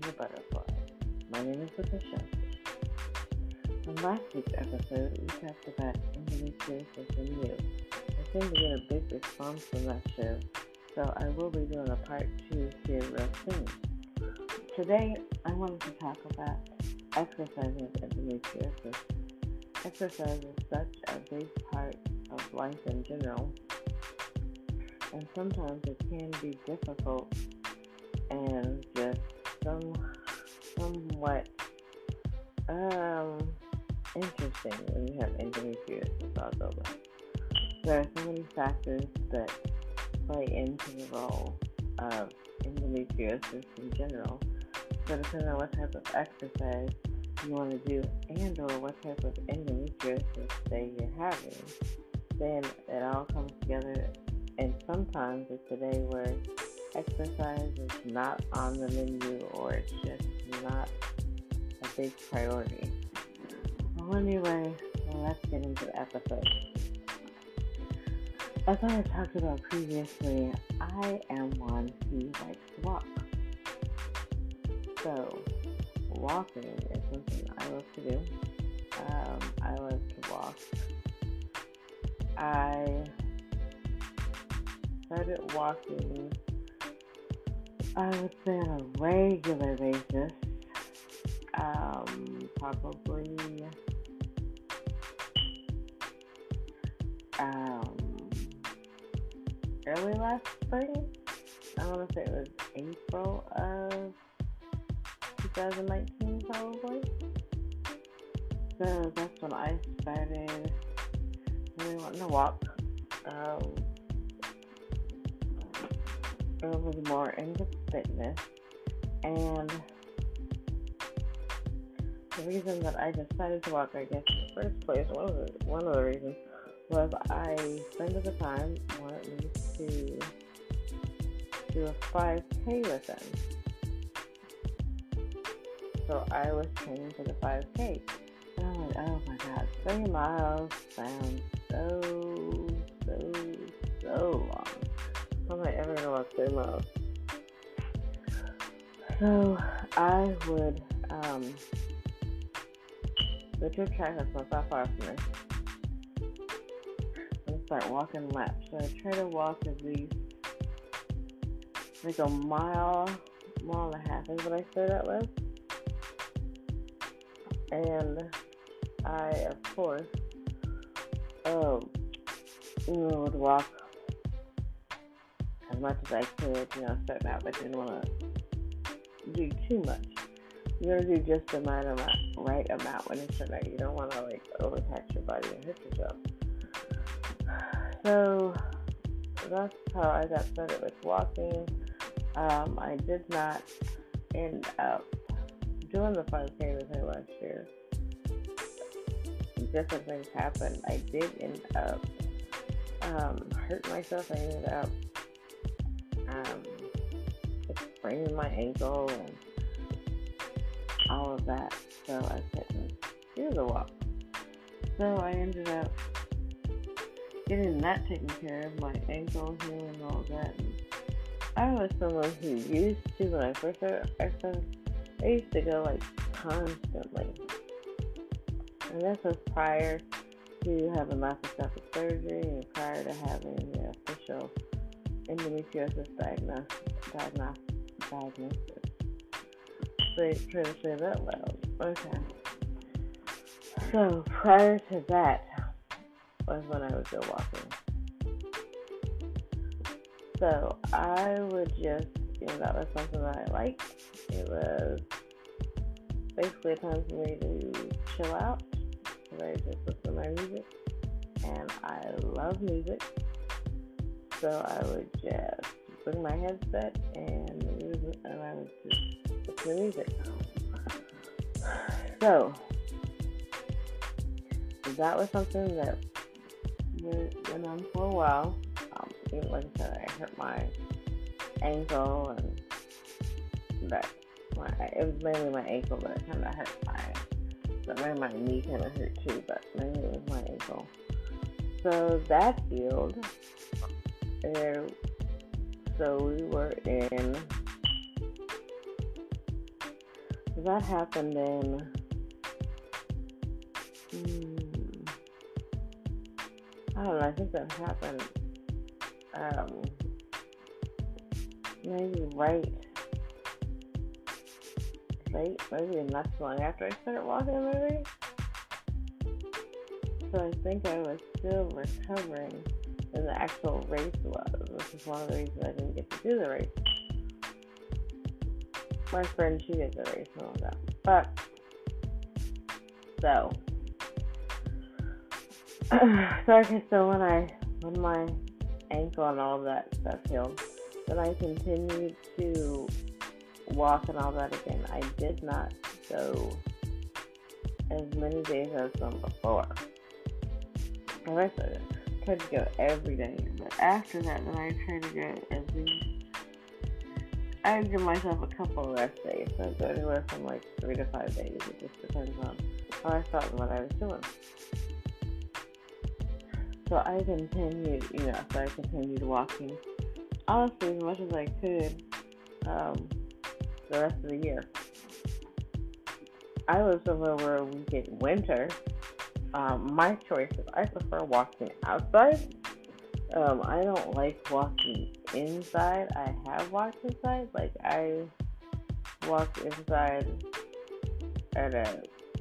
a butterfly. My name is Patricia. In last week's episode, we talked about endometriosis in you. I seem to get a big response from that show, so I will be doing a part 2 here real soon. Today, I wanted to talk about exercise with endometriosis. Exercise is such a big part of life in general, and sometimes it can be difficult and just somewhat interesting when you have endometriosis all over. There are so many factors that play into the role of endometriosis in general. So depending on what type of exercise you want to do and or what type of endometriosis that you're having, then it all comes together. And sometimes it's a day where exercise is not on the menu or it's just not a big priority. Well, anyway, let's get into the episode. As I have talked about previously, I am one who likes to walk. So, walking is something I love to do. I love to walk. I started walking, I would say, on a regular basis, probably early last spring. I want to say it was April of 2019 probably. So that's when I started really wanting to walk. It was more into fitness, and the reason that I decided to walk, I guess, in the first place, one of the reasons was a friend at the time wanted me to do a 5K with him. So I was training for the 5K. And I'm like, oh my god, 3 miles sounds so long. How am I ever gonna walk 3 miles? So I would go to a track that's not that far from me and start walking laps. So I try to walk at least like a mile and a half is what I started out with. And I, of course, would walk as much as I could, starting out, but didn't want to do too much. You want to do just the right amount when you start out. You don't want to, overtax your body and hurt yourself. So, that's how I got started with walking. I did not end up doing the 5K with her last year. Different things happened. I did end up hurting myself. I ended up spraining my ankle and all of that, so I couldn't do the walk. So I ended up getting that taken care of, my ankle healing, all of that. And I was someone who used to, when I first started exercising, I used to go constantly. And this was prior to having laparoscopic surgery and prior to having the official endometriosis diagnosis. Try to say that loud. Okay. So prior to that was when I would go walking. So I would just, that was something that I liked. It was basically a time for me to chill out. I just listen to my music, and I love music, so I would just bring my headset and I would just listen to music. So that was something that went on for a while. Like I said, I hurt my ankle, and it was mainly my ankle, but it kind of hurt my knee kind of hurt too, but mainly it was my ankle. So that healed. So we were in that happened in I don't know. I think that happened maybe maybe not too long after I started walking, maybe. So I think I was still recovering than the actual race was, which is one of the reasons I didn't get to do the race. My friend, she did the race and all that. But, so okay, so when my ankle and all that stuff healed, then I continued to walk and all that again. I did not go as many days as done before. The rest of it, I tried to go every day, but after that, then I tried to go at least. I would give myself a couple of rest days, so I'd go anywhere from like 3 to 5 days. It just depends on how I felt and what I was doing. So I continued walking, honestly, as much as I could, the rest of the year. I live somewhere where we get winter. My choice is I prefer walking outside. I don't like walking inside. I have walked inside. Like, I walked inside at a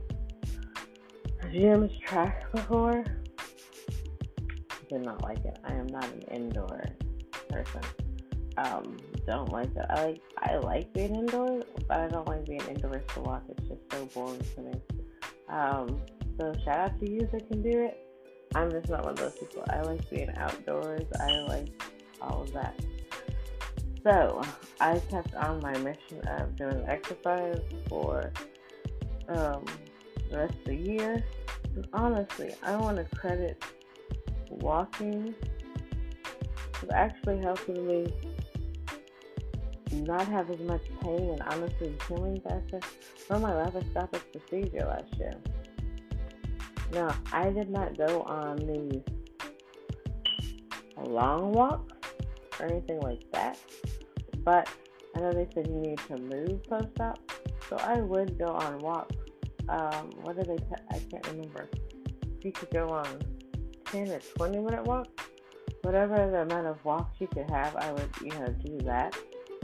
gym's track before. Did not like it. I am not an indoor person. Don't like it. I like being indoors, but I don't like being indoors to walk. It's just so boring to me. So shout out to you that can do it. I'm just not one of those people. I like being outdoors. I like all of that. So I kept on my mission of doing exercise for the rest of the year. And honestly, I want to credit walking with actually helping me not have as much pain and honestly healing faster from my laparoscopic procedure last year. Now, I did not go on these long walks or anything like that, but I know they said you need to move post-op, so I would go on walks. What did they I can't remember. You could go on 10 or 20 minute walks, whatever the amount of walks you could have, I would, do that.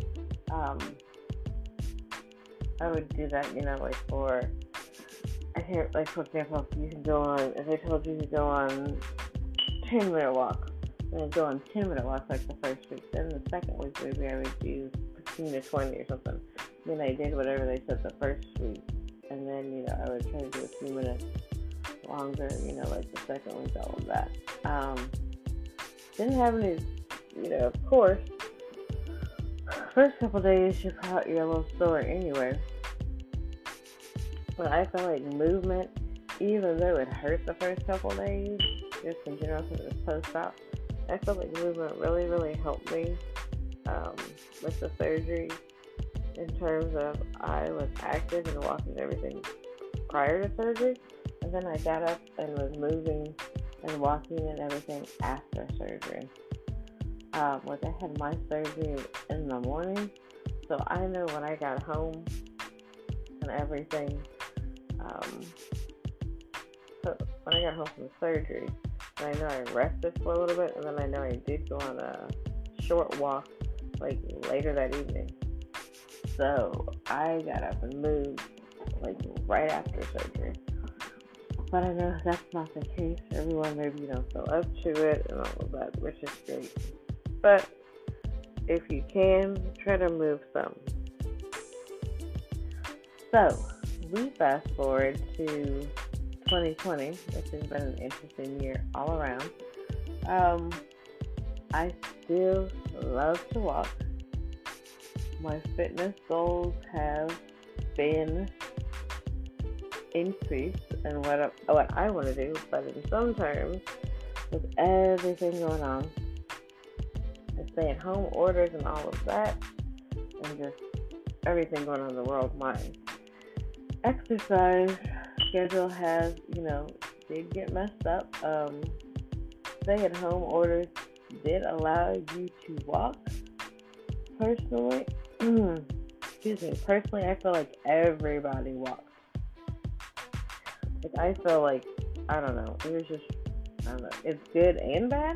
I would do that, for example, if you can go on, if they told you to go on 10-minute walk, then I'd go on 10-minute walks like the first week. Then the second week, maybe I would do 15 to 20 or something. Then I did whatever they said the first week. And then, I would try to do a few minutes longer, like the second week, all of that. Didn't have any, of course, first couple days you're a little sore anyway. But I feel like movement, even though it hurt the first couple days, just in general since it was post-op, I feel like movement really, really helped me with the surgery in terms of I was active and walking and everything prior to surgery, and then I got up and was moving and walking and everything after surgery. I had my surgery in the morning, so I know when I got home and everything, so when I got home from the surgery, I know I rested for a little bit, and then I know I did go on a short walk, like, later that evening. So I got up and moved, like, right after surgery. But I know that's not the case. Everyone maybe don't feel up to it and all of that, which is great. But if you can, try to move some. So, we fast forward to 2020, which has been an interesting year all around. I still love to walk. My fitness goals have been increased in what I want to do, but in some terms, with everything going on, the stay-at-home orders and all of that, and just everything going on in the world, my exercise schedule has, did get messed up. Stay-at-home orders did allow you to walk. Personally, excuse me, personally, I feel like everybody walks. Like, I feel like, I don't know, it was just, I don't know, it's good and bad.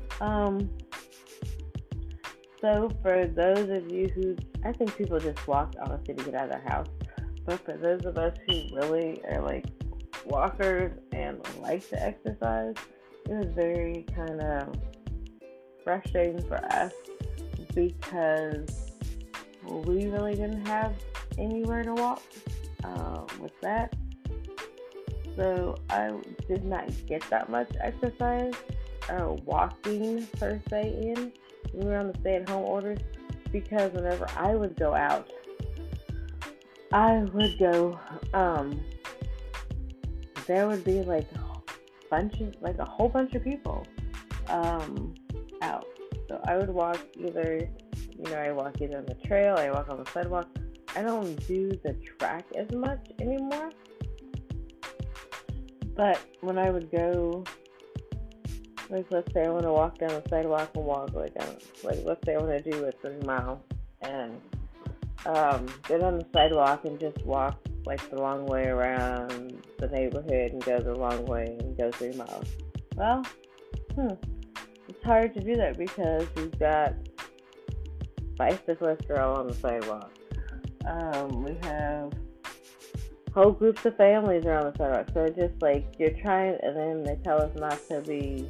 So for those of you who, I think people just walk honestly to get out of their house. But for those of us who really are like walkers and like to exercise, it was very kind of frustrating for us because we really didn't have anywhere to walk with that. So I did not get that much exercise walking per se in. We were on the stay-at-home orders because whenever I would go out, I would go, there would be like a whole bunch of people out. So I would walk either, I walk either on the trail, I walk on the sidewalk. I don't do the track as much anymore. But when I would go, like let's say I want to walk down the sidewalk and walk let's say I want to do a 3 mile and get on the sidewalk and just walk like the long way around the neighborhood and go the long way and go 3 miles. Well, it's hard to do that because we've got bicyclists are all on the sidewalk. We have whole groups of families are on the sidewalk. So it's just like you're trying, and then they tell us not to be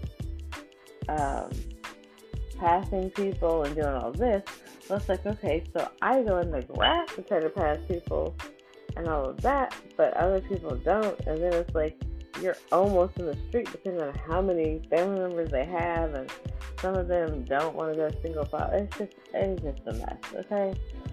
passing people and doing all this. So it's like, okay, so I go in the grass to try to pass people and all of that, but other people don't. And then it's like you're almost in the street depending on how many family members they have, and some of them don't want to go single file. It's just a mess, okay?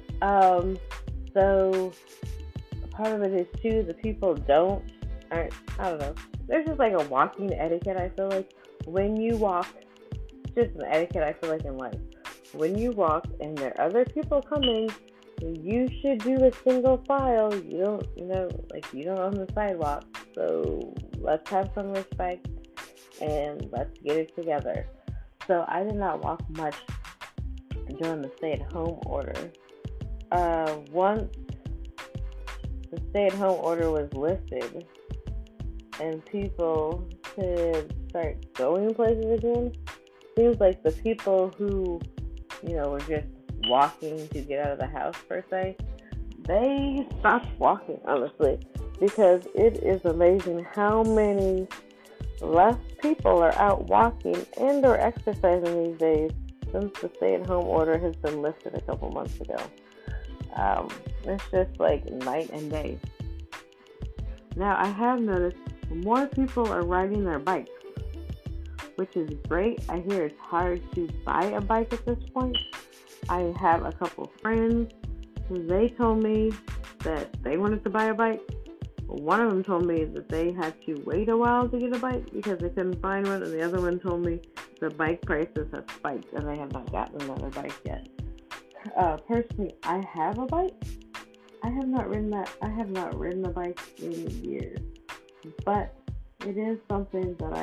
So part of it is too, the people I don't know. There's just like a walking etiquette, I feel like. When you walk, just an etiquette I feel like in life. When you walk and there are other people coming, you should do a single file. You don't on the sidewalk. So let's have some respect and let's get it together. So I did not walk much during the stay-at-home order. Once the stay-at-home order was lifted and people could start going places again, seems like the people who, were just walking to get out of the house per se, they stopped walking, honestly, because it is amazing how many less people are out walking and or exercising these days since the stay-at-home order has been lifted a couple months ago. It's just like night and day. Now, I have noticed more people are riding their bikes, which is great. I hear it's hard to buy a bike at this point. I have a couple friends who they told me that they wanted to buy a bike. One of them told me that they had to wait a while to get a bike because they couldn't find one, and the other one told me the bike prices have spiked and they have not gotten another bike yet. Personally, I have a bike. I have not ridden a bike in years, but it is something that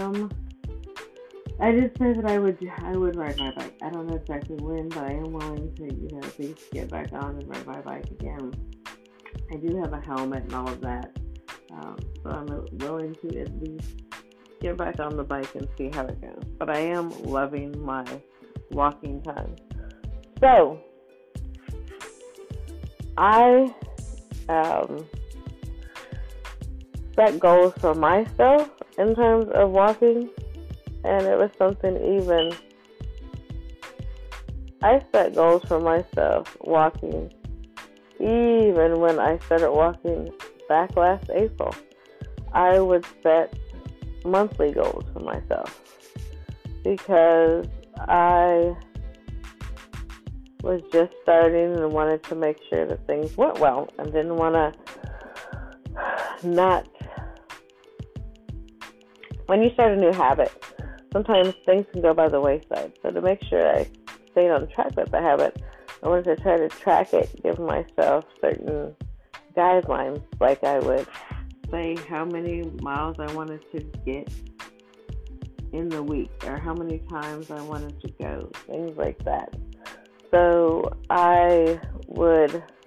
I did say that I would ride my bike. I don't know exactly when, but I am willing to, at least get back on and ride my bike again. I do have a helmet and all of that, so I'm willing to at least get back on the bike and see how it goes. But I am loving my walking time. So, I set goals for myself in terms of walking, and it was something I set goals for myself walking even when I started walking back last April. I would set monthly goals for myself because I was just starting and wanted to make sure that things went well and didn't want to not. When you start a new habit, sometimes things can go by the wayside. So to make sure I stayed on track with the habit, I wanted to try to track it, give myself certain guidelines, like I would say how many miles I wanted to get in the week or how many times I wanted to go, things like that. So I would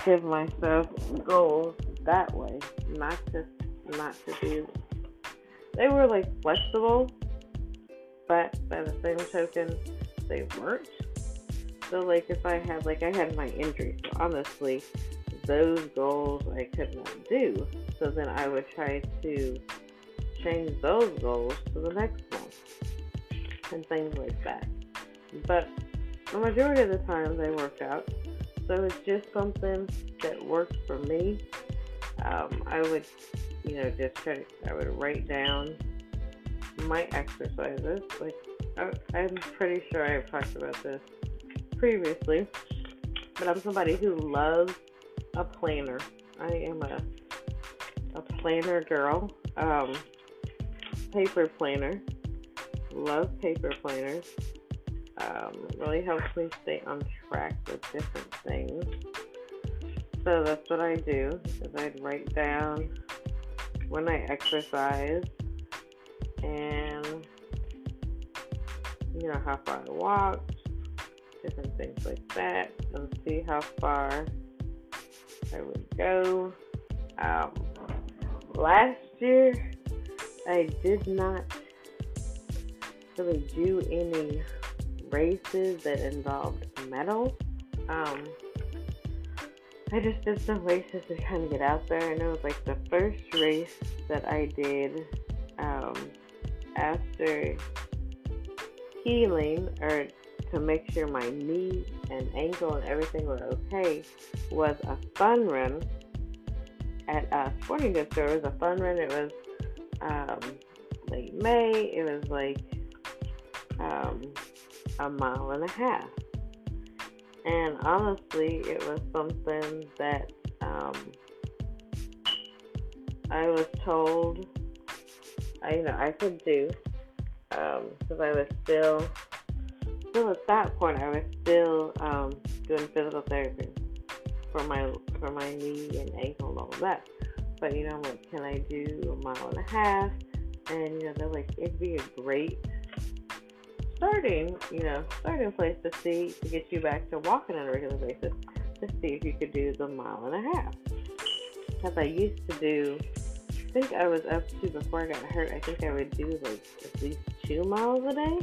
give myself goals that way, not to do. They were like flexible, but by the same token, they weren't. So like if I had my injury, so honestly, those goals I could not do. So then I would try to change those goals to the next one and things like that. But the majority of the time they work out. So it's just something that works for me. I would, I would write down my exercises. Like I'm pretty sure I've talked about this previously, but I'm somebody who loves a planner. I am a planner girl. Paper planner. Love paper planners. Really helps me stay on track with different things. So that's what I do, is I'd write down when I exercise and, how far I walked, different things like that, and see how far I would go. Last year, I did not really do any races that involved medals. I just did some races to kind of get out there, and it was like the first race that I did after healing, or to make sure my knee and ankle and everything were okay, was a fun run at a sporting goods store. It was a fun run. It was late May. It was like a mile and a half. And honestly, it was something that I was told I could do, because I was still at that point, I was still doing physical therapy for my knee and ankle and all of that. But I'm like, can I do a mile and a half? And they're like, it'd be a great starting place to get you back to walking on a regular basis, to see if you could do the mile and a half. Because I used to do, I think I was up to, before I got hurt, I think I would do like at least 2 miles a day.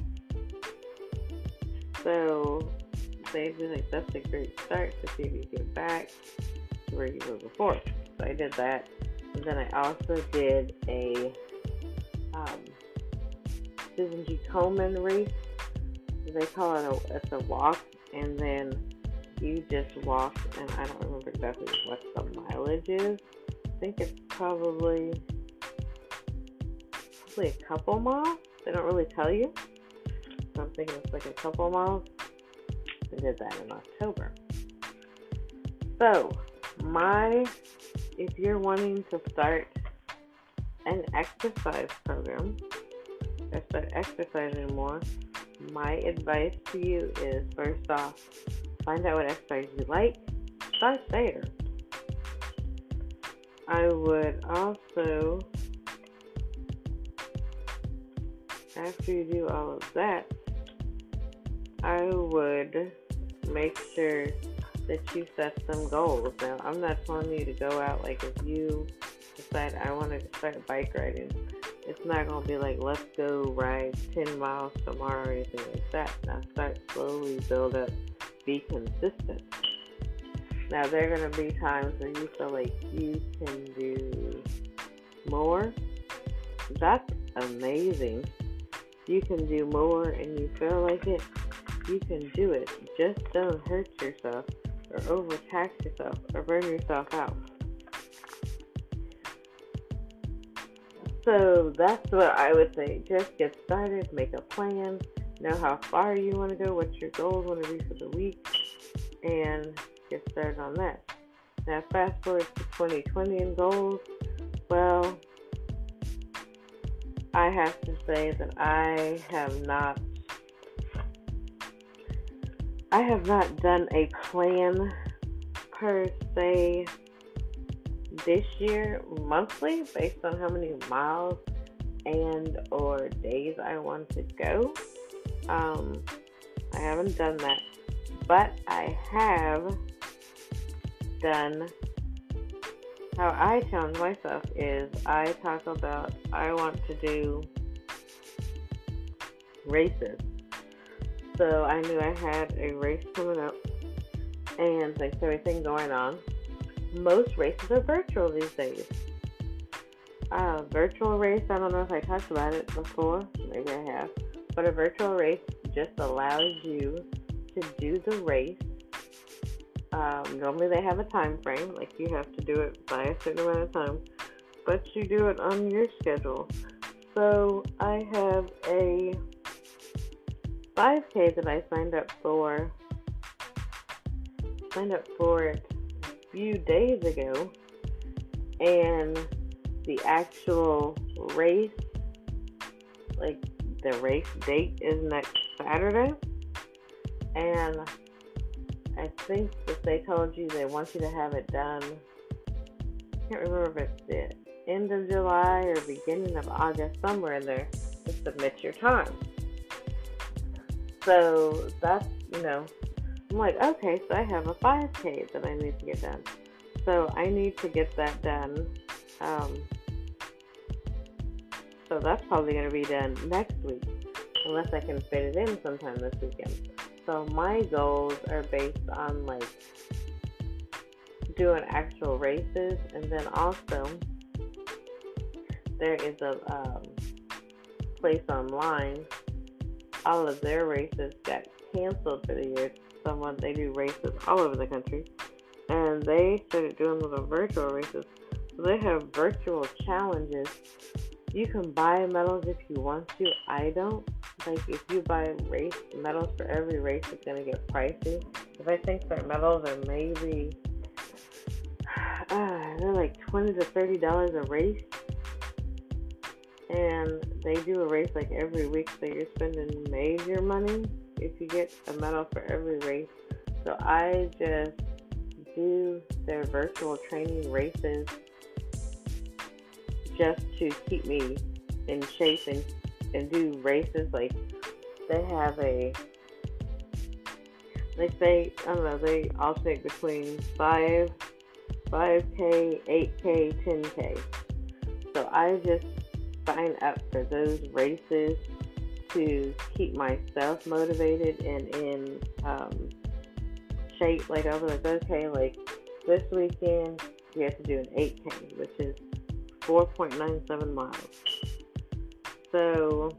So they'd be like, that's a great start to see if you get back to where you were before. So I did that. And then I also did a Susan G. Komen race. They call it it's a walk, and then you just walk, and I don't remember exactly what the mileage is. I think it's probably a couple miles. They don't really tell you. So I'm thinking it's like a couple miles. I did that in October. So, if you're wanting to start an exercise program, or start exercising more, my advice to you is, first off, find out what exercise you like. Start there. I would also, after you do all of that, I would make sure that you set some goals. Now, I'm not telling you to go out, like if you decide I want to start bike riding, it's not going to be like, let's go ride 10 miles tomorrow or anything like that. Now, start slowly, build up, be consistent. Now, there are going to be times where you feel like you can do more. That's amazing. You can do more and you feel like it. You can do it. Just don't hurt yourself or overtax yourself or burn yourself out. So that's what I would say. Just get started, make a plan, know how far you want to go, what your goals want to be for the week, and get started on that. Now, fast forward to 2020 and goals. Well, I have to say that I have not done a plan per se this year monthly based on how many miles and or days I want to go. I haven't done that, but I have done, how I challenge myself is I talk about I want to do races. So I knew I had a race coming up and like everything going on. Most races are virtual these days. Virtual race, I don't know if I talked about it before, maybe I have, but a virtual race just allows you to do the race. Normally they have a time frame, like you have to do it by a certain amount of time, but you do it on your schedule. So I have a 5K that I signed up for it a few days ago, and the actual race, like the race date is next Saturday, and I think that they told you they want you to have it done, I can't remember if it's the end of July or beginning of August, somewhere in there, to submit your time. So that's, I'm like, okay, so I have a 5K that I need to get done. So I need to get that done. So that's probably going to be done next week, unless I can fit it in sometime this weekend. So my goals are based on like doing actual races, and then also there is a place online. All of their races got canceled for the year. They do races all over the country, and they started doing little virtual races. So they have virtual challenges. You can buy medals if you want to. I don't. Like, if you buy race medals for every race, it's going to get pricey. If I think their medals are maybe, they're like $20 to $30 a race. And they do a race like every week, so you're spending major money if you get a medal for every race. So I just do their virtual training races just to keep me in shape and do races. Like, they have they alternate between 5K, 8K, 10K. So I just sign up for those races to keep myself motivated and in shape. Like, I was like, okay, like this weekend we have to do an 8K, which is 4.97 miles. So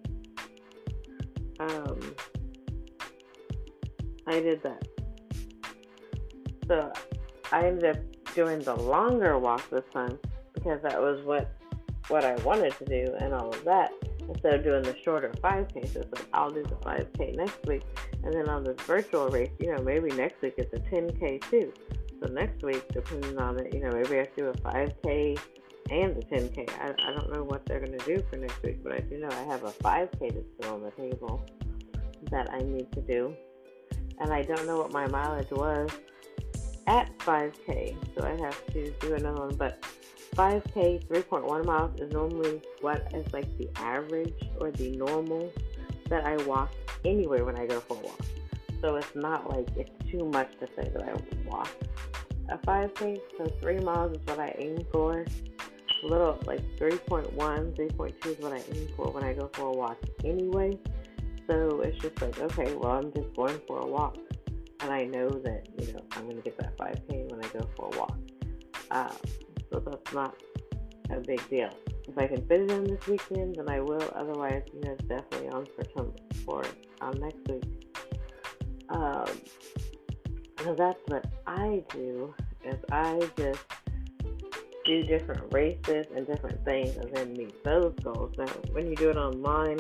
I did that. So I ended up doing the longer walk this time because that was what I wanted to do and all of that, instead of doing the shorter 5K. So it's like, I'll do the 5K next week, and then on this virtual race, maybe next week it's a 10K too. So next week, depending on it, maybe I have to do a 5K and a 10K. I don't know what they're going to do for next week, but I do know I have a 5K that's still on the table that I need to do. And I don't know what my mileage was at 5K, so I have to do another one. But 5K, 3.1 miles is normally what is like the average or the normal that I walk anyway when I go for a walk. So it's not like it's too much to say that I walk a 5K. So 3 miles is what I aim for. A little like 3.1, 3.2 is what I aim for when I go for a walk anyway. So it's just like, okay, well, I'm just going for a walk. And I know that, I'm going to get that 5K when I go for a walk. So that's not a big deal. If I can fit it in this weekend, then I will. Otherwise, it's definitely on for next week. So that's what I do, is I just do different races and different things and then meet those goals. Now, when you do it online,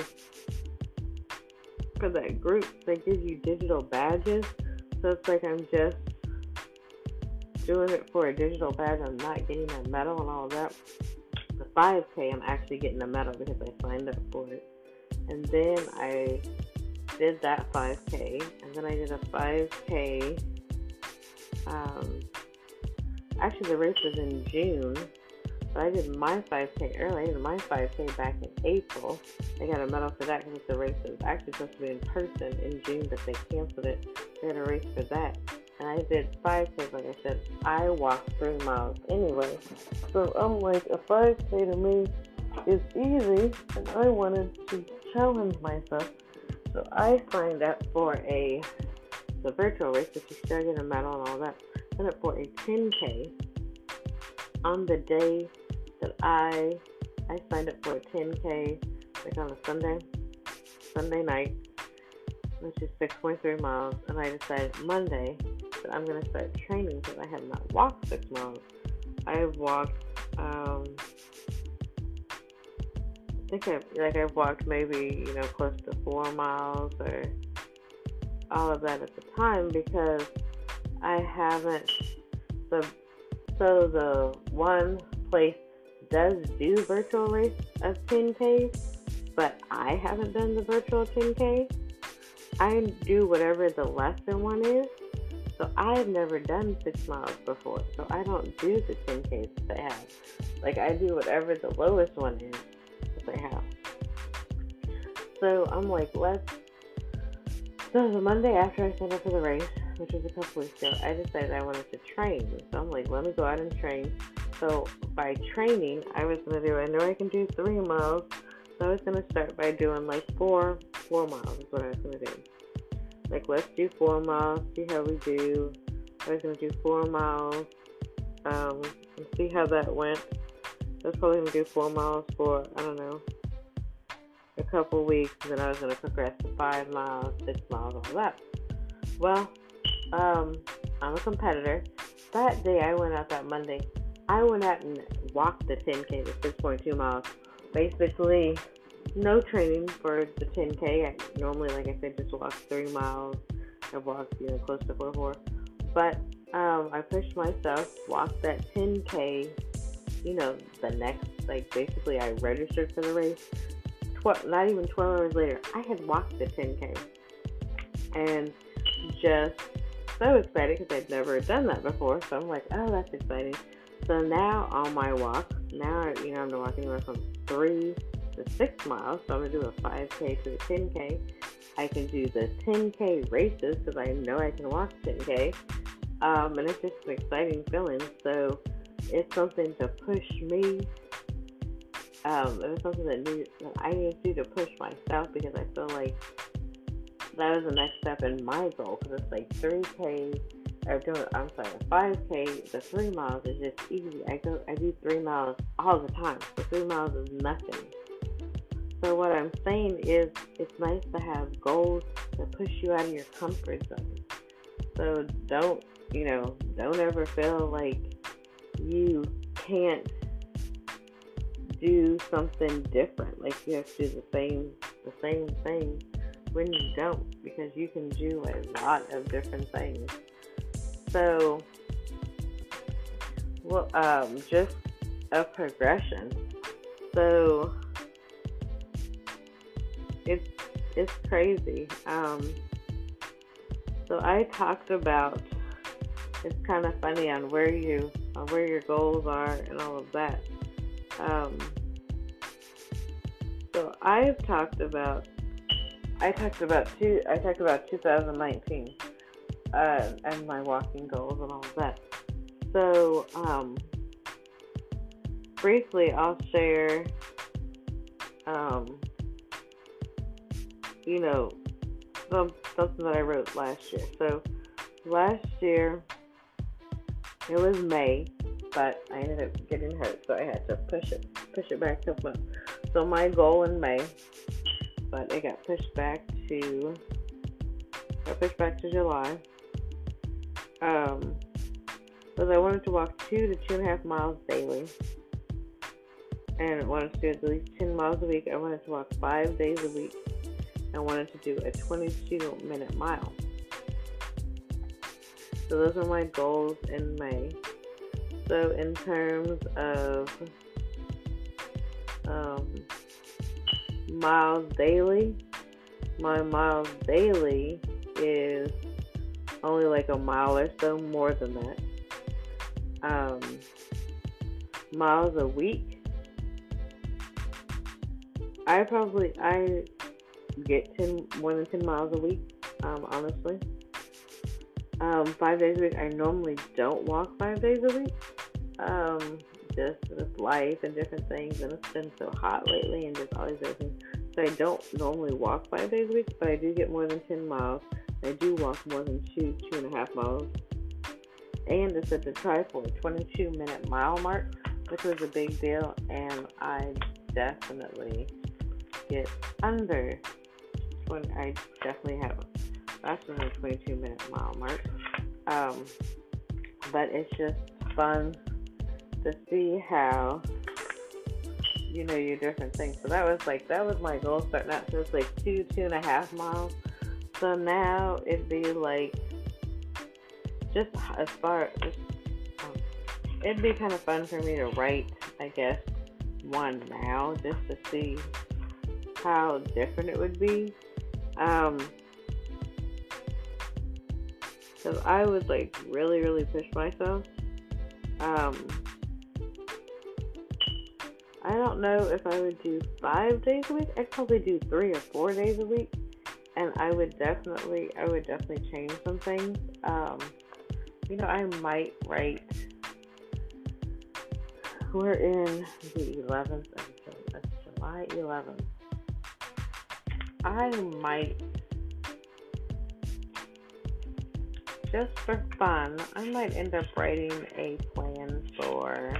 for that group, they give you digital badges. So it's like I'm just doing it for a digital badge. I'm not getting a medal and all of that. The 5K, I'm actually getting a medal because I signed up for it. And then I did that 5K, and then I did a 5K. Actually, the race was in June, but I did my 5K early. I did my 5K back in April. I got a medal for that because the race was actually supposed to be in person in June, but they canceled it. They had a race for that and I did 5K, like I said, I walked 3 miles anyway. So I'm like, a 5K to me is easy, and I wanted to challenge myself. So I signed up for the virtual race, which you still get a medal and all that. I signed up for a 10K on the day that I signed up for a 10K, like on a Sunday night, which is 6.3 miles, and I decided Monday that I'm going to start training because I have not walked 6 miles. I have walked, I think I've walked maybe, close to 4 miles or all of that at the time because I haven't, so the one place does do virtual race of 10K, but I haven't done the virtual 10K. I do whatever the lesser one is. So I've never done 6 miles before. So I don't do the 10Ks that they have. Like I do whatever the lowest one is that they have. So I'm like, so the Monday after I signed up for the race, which was a couple weeks ago, I decided I wanted to train. So I'm like, let me go out and train. So by training, I know I can do 3 miles. So I was going to start by doing like 4 miles is what I was going to do. Like, let's do 4 miles, see how we do. I was going to do 4 miles, and see how that went. I was probably going to do 4 miles for, I don't know, a couple weeks, and then I was going to progress to 5 miles, 6 miles, all that. Well, I'm a competitor. That day I went out that Monday, I went out and walked the 10K, the 6.2 miles. Basically, no training for the 10K. I normally, like I said, just walk 3 miles. I've walked, close to 4. But I pushed myself, walked that 10K, the next, basically I registered for the race. Not even 12 hours later, I had walked the 10K. And just so excited because I'd never done that before. So I'm like, oh, that's exciting. So now on my walk, I'm going to walk anywhere from 3 to 6 miles. So I'm going to do a 5K to the 10K. I can do the 10K races because I know I can walk 10K. And it's just an exciting feeling. So it's something to push me. It was something that I needed to do to push myself because I feel like that was the next step in my goal because it's like 3K. 5K, the 3 miles is just easy. I do 3 miles all the time. The 3 miles is nothing. So what I'm saying is it's nice to have goals that push you out of your comfort zone. So don't ever feel like you can't do something different. Like you have to do the same thing when you don't, because you can do a lot of different things. So, just a progression. So, it's crazy. So I talked about, it's kind of funny on where your goals are and all of that. So I talked about 2019. And my walking goals and all of that. So, briefly, I'll share, something that I wrote last year. So, last year, it was May, but I ended up getting hurt, so I had to push it back to month. So, my goal in May, but it got pushed back to July. Because I wanted to walk 2 to 2.5 miles daily, and I wanted to do at least 10 miles a week. I wanted to walk 5 days a week. I wanted to do a 22-minute mile. So those are my goals in May. So in terms of miles daily, my miles daily is only like a mile or so more than that. Miles a week, I get more than 10 miles a week, honestly. 5 days a week. I normally don't walk 5 days a week. Um, just with life and different things, and it's been so hot lately, and just all these other things. So I don't normally walk 5 days a week, but I do get more than 10 miles. I do walk more than 2.5 miles, and it's at the Tri-Ford 22-minute mile mark, which was a big deal, and I definitely get under 20. I definitely have faster than the 22-minute mile mark. Um, but it's just fun to see how your different things. So that was my goal starting out. So it's like 2.5 miles. So now it'd be like just as far as it'd be kind of fun for me to write, I guess, one now just to see how different it would be. Because I would like really, really push myself. I don't know if I would do 5 days a week. I'd probably do 3 or 4 days a week, and I would definitely change some things. I might write. We're in the 11th. That's July 11th. I might, just for fun, I might end up writing a plan for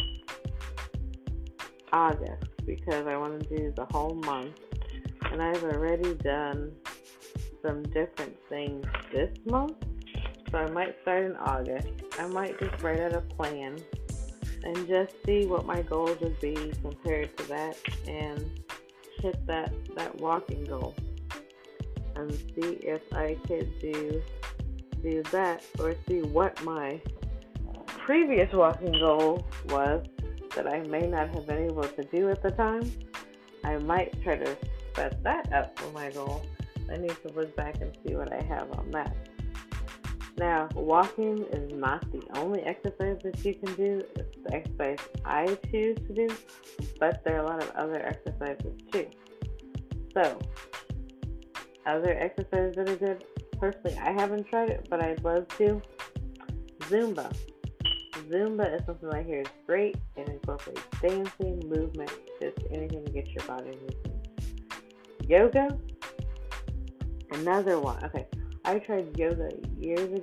August, because I want to do the whole month, and I've already done some different things this month, so I might start in August. I might just write out a plan and just see what my goals would be compared to that, and hit that walking goal, and see if I could do that, or see what my previous walking goal was that I may not have been able to do at the time. I might try to set that up for my goal. I need to look back and see what I have on that. Now, walking is not the only exercise that you can do. It's the exercise I choose to do, but there are a lot of other exercises too. So, other exercises that are good. Personally, I haven't tried it, but I'd love to. Zumba. Zumba is something I hear is great. It incorporates dancing, movement, just anything to get your body moving. Yoga, another one. Okay, I tried yoga years and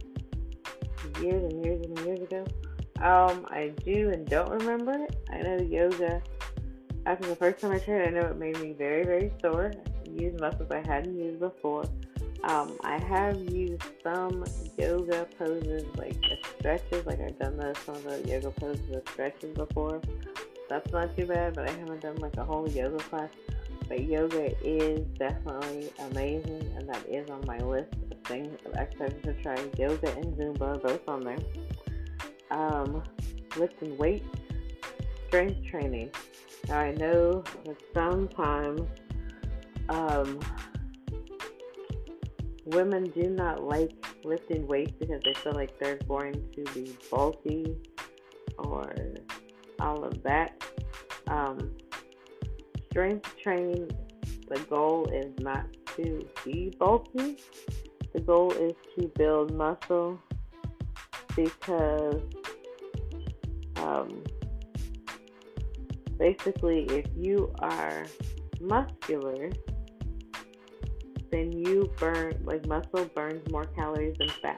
years ago. I do and don't remember it. I know yoga, after the first time I tried it, I know it made me very, very sore. I used muscles I hadn't used before. I have used some yoga poses, like stretches, like I've done some of the yoga poses with stretches before. That's not too bad, but I haven't done like a whole yoga class. But yoga is definitely amazing, and that is on my list of things, of exercises to try. Yoga and Zumba are both on there. Lifting weights, strength training. Now I know that sometimes, women do not like lifting weights because they feel like they're going to be bulky or all of that. Strength training, the goal is not to be bulky. The goal is to build muscle, because basically if you are muscular, then you burn, like muscle burns more calories than fat.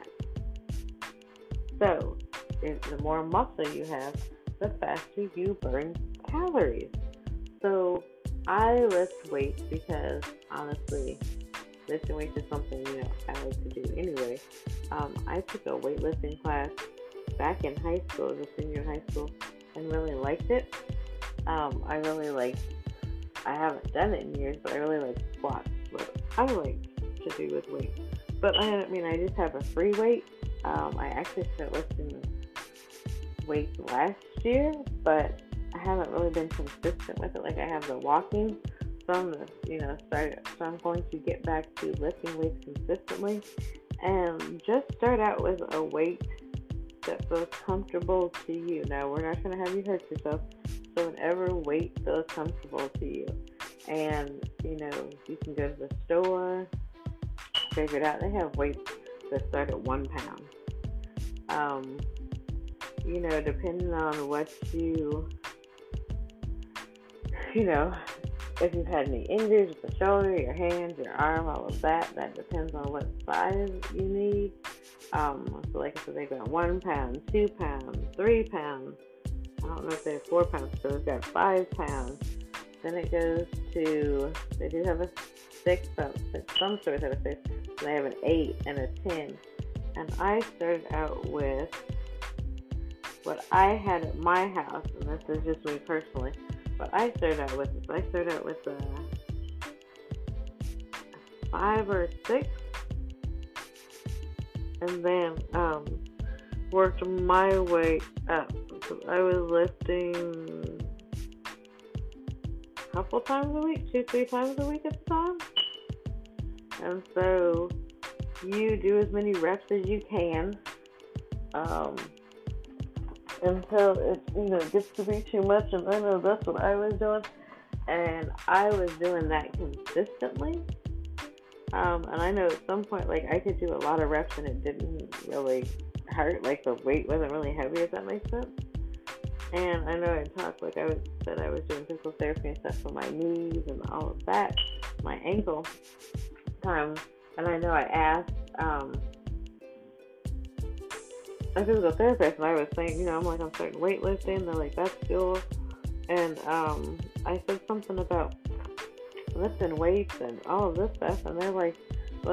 So, the more muscle you have, the faster you burn calories. So, I lift weights because, honestly, lifting weights is something, I like to do anyway. I took a weightlifting class back in high school, as a senior in high school, and really liked it. I haven't done it in years, but I really like squats. What I like to do with weights. But I just have a free weight. I actually started lifting weights last year, but I haven't really been consistent with it. Like I have the walking, so I'm going to get back to lifting weights consistently, and just start out with a weight that feels comfortable to you. Now, we're not going to have you hurt yourself, so whatever weight feels comfortable to you. And, you can go to the store, figure it out. They have weights that start at 1 pound. Depending on what if you've had any injuries with the shoulder, your hands, your arm, all of that depends on what size you need. So like I said, they've got 1 pound, 2 pounds, 3 pounds. I don't know if they have 4 pounds, so we've got 5 pounds. Then it goes to, they do have a 6, some stores have a 6, and they have an 8 and a 10. And I started out with what I had at my house, and this is just me personally. But I started out with a 5 or 6, and then worked my way up. So I was lifting a couple times a week, 2-3 times a week at the time. And so you do as many reps as you can until it gets to be too much. And I know that's what I was doing, and I was doing that consistently. And I know at some point, like, I could do a lot of reps and it didn't really hurt, like the weight wasn't really heavy, if that makes sense. And I know I talked, like I said, I was doing physical therapy and stuff for my knees and all of that, my ankle times. And I know I asked a physical therapist, and I was saying, I'm starting weightlifting. They're like, that's cool. And I said something about lifting weights and all of this stuff, and they're like, well,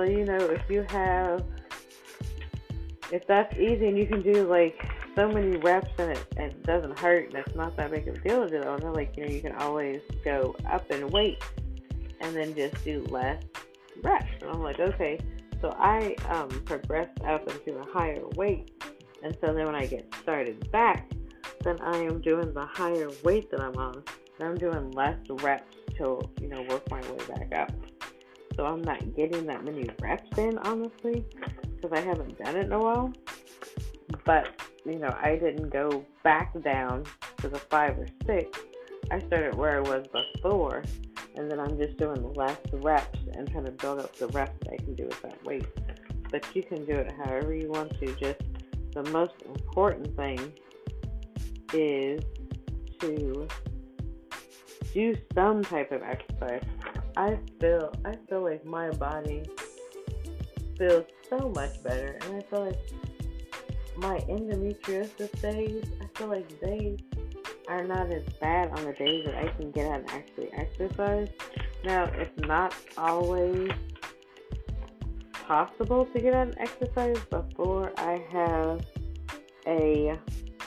if that's easy and you can do like so many reps and it doesn't hurt and it's not that big of a deal to do it, and they're like, you can always go up in weight and then just do less reps. And I'm like, okay. So I progressed up into a higher weight, and so then when I get started back, then I am doing the higher weight that I'm on, and I'm doing less reps to work my way back up. So I'm not getting that many reps in, honestly, because I haven't done it in a while. But I didn't go back down to the 5 or 6. I started where I was before, and then I'm just doing less reps and trying to build up the reps that I can do with that weight. But you can do it however you want to. Just the most important thing is to do some type of exercise. I feel like my body feels so much better, and I feel like my endometriosis days, I feel like they are not as bad on the days that I can get out and actually exercise. Now, it's not always possible to get out and exercise before I have a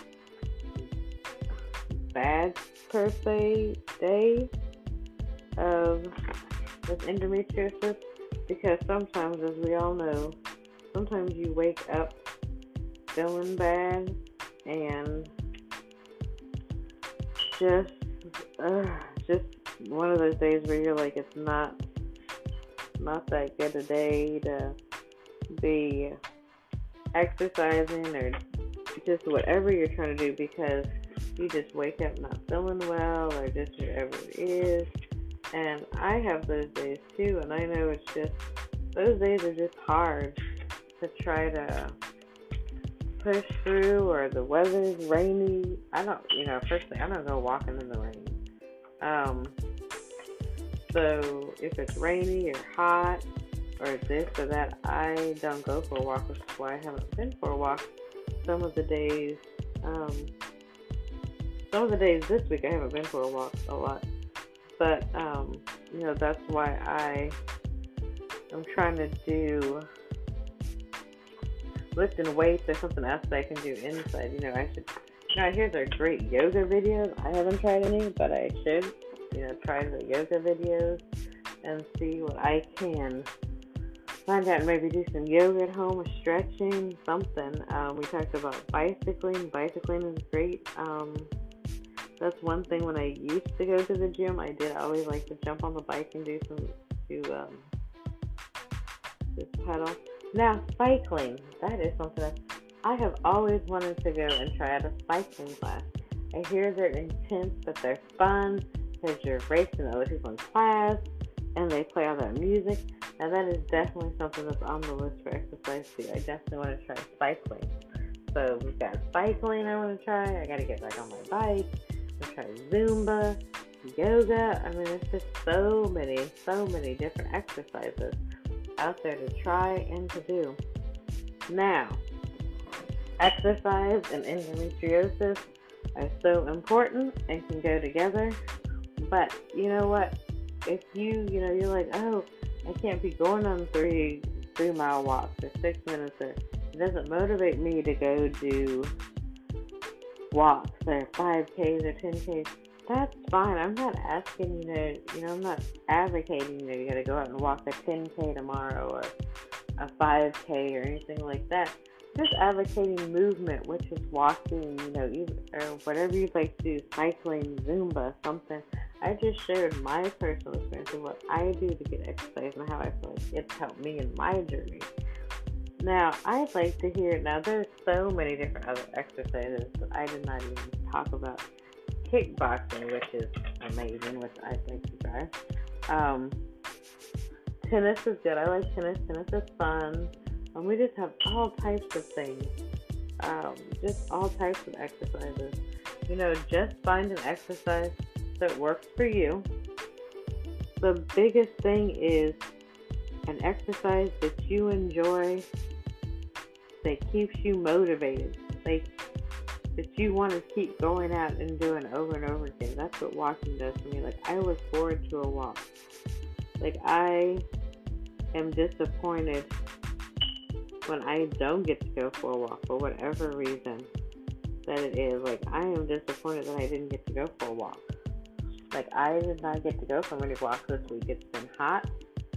bad, per se, day of this endometriosis, because sometimes, as we all know, sometimes you wake up feeling bad and just one of those days where you're like, it's not that good a day to be exercising or just whatever you're trying to do, because you just wake up not feeling well or just whatever it is. And I have those days too, and I know it's just, those days are just hard to try to push through, or the weather's rainy. Personally, I don't go walking in the rain. So if it's rainy or hot or this or that, I don't go for a walk, which is why I haven't been for a walk. Some of the days this week I haven't been for a walk a lot. But, that's why I'm trying to do lifting weights or something else that I can do inside. I hear they're great yoga videos. I haven't tried any, but I should, try the yoga videos and see what I can find out. Maybe do some yoga at home, or stretching, something. We talked about bicycling. Bicycling is great. That's one thing. When I used to go to the gym, I did always like to jump on the bike and do just pedal. Now, cycling, that is something that I have always wanted to go and try out a cycling class. I hear they're intense, but they're fun because you're racing other people in class and they play all that music. Now that is definitely something that's on the list for exercise too. I definitely want to try cycling. So we've got cycling I want to try. I got to get back on my bike. I'm try Zumba, yoga. I mean, it's just so many different exercises out there to try and to do. Now, exercise and endometriosis are so important and can go together. But you know what? If you're like, oh, I can't be going on 3-mile walks or 6 minutes, or it doesn't motivate me to go do walks or 5Ks or 10Ks. That's fine. I'm not asking I'm not advocating you gotta go out and walk a 10K tomorrow or a 5K or anything like that. Just advocating movement, which is walking, or whatever you'd like to do, cycling, Zumba, something. I just shared my personal experience of what I do to get exercise and how I feel like it's helped me in my journey. Now, I'd like to hear, there's so many different other exercises that I did not even talk about. Kickboxing, which is amazing, which I'd like to try. Tennis is good. I like tennis. Tennis is fun. We just have all types of things. Just all types of exercises. Just find an exercise that works for you. The biggest thing is an exercise that you enjoy, that keeps you motivated, that you want to keep going out and doing over and over again. That's what walking does for me. I look forward to a walk. I am disappointed when I don't get to go for a walk for whatever reason that it is. I am disappointed that I didn't get to go for a walk. I did not get to go for many walks this week. It's been hot.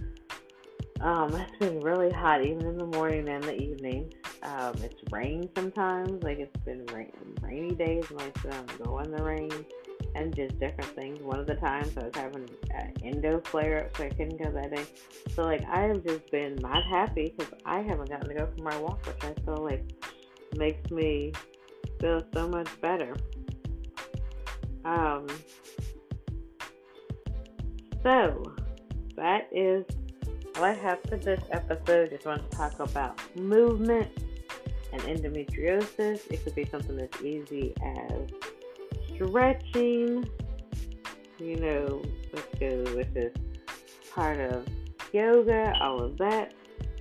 It's been really hot, even in the morning and the evening. It's rained sometimes. It's been rainy days, and I go in the rain and just different things. One of the times I was having endo flare-up, so I couldn't go that day. So, I have just been not happy because I haven't gotten to go for my walk, which I feel makes me feel so much better. So, that is all I have for this episode. Just want to talk about movement and endometriosis. It could be something as easy as stretching, which is part of yoga, all of that.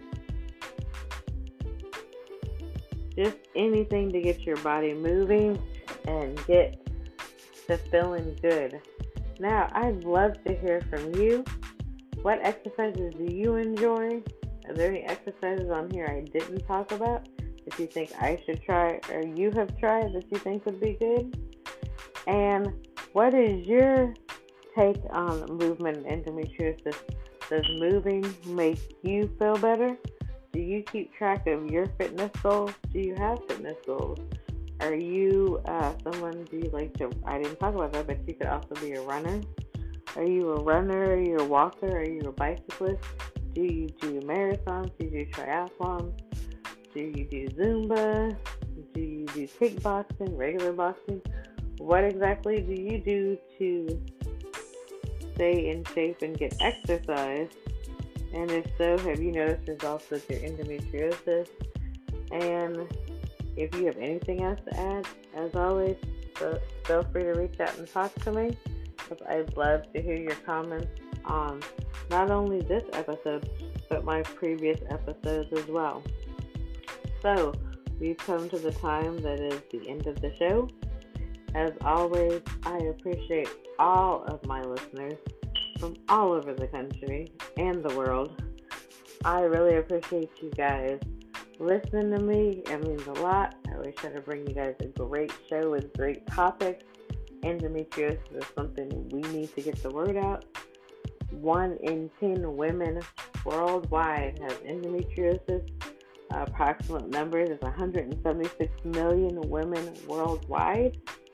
Just anything to get your body moving and get to feeling good. Now, I'd love to hear from you. What exercises do you enjoy? Are there any exercises on here I didn't talk about that you think I should try or you have tried that you think would be good? And what is your take on movement and endometriosis? Does moving make you feel better? Do you keep track of your fitness goals? Do you have fitness goals? Are you someone, do you like to, I didn't talk about that, but you could also be a runner. Are you a runner? Are you a walker? Are you a bicyclist? Do you do marathons? Do you do triathlons? Do you do Zumba? Do you do kickboxing, regular boxing? What exactly do you do to stay in shape and get exercise? And if so, have you noticed results with your endometriosis? And if you have anything else to add, as always, feel free to reach out and talk to me. I'd love to hear your comments on not only this episode, but my previous episodes as well. So, we've come to the time that is the end of the show. As always, I appreciate all of my listeners from all over the country and the world. I really appreciate you guys listening to me. It means a lot. I always try to bring you guys a great show with great topics. Endometriosis is something we need to get the word out. 1 in 10 women worldwide has endometriosis. Approximate numbers is 176 million women worldwide.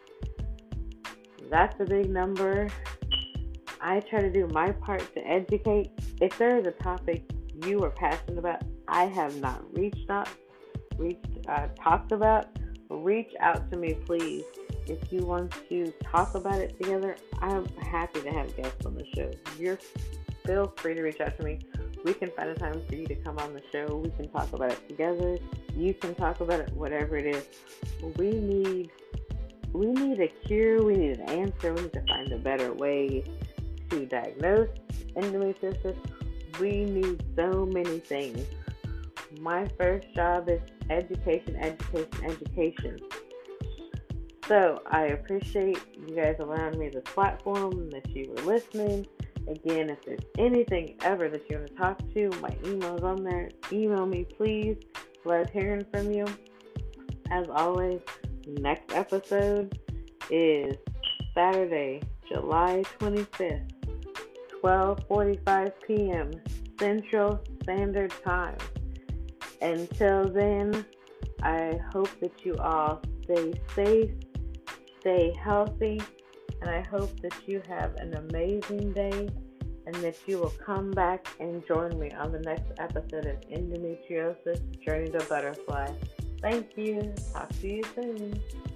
That's a big number. I try to do my part to educate. If there is a topic you are passionate about, I have not talked about, reach out to me, please. If you want to talk about it together, I'm happy to have guests on the show. Feel free to reach out to me. we can find a time for you to come on the show. We can talk about it together. You can talk about it, whatever it is. We need a cure. We need an answer. We need to find a better way to diagnose endometriosis. We need so many things. My first job is education. So I appreciate you guys allowing me this platform, that you were listening. Again, if there's anything ever that you want to talk to, my email's on there. Email me, please. Love hearing from you. As always, next episode is Saturday, July 25th, 12:45 p.m. Central Standard Time. Until then, I hope that you all stay safe, stay healthy, and I hope that you have an amazing day and that you will come back and join me on the next episode of Endometriosis Journey to Butterfly. Thank you. Talk to you soon.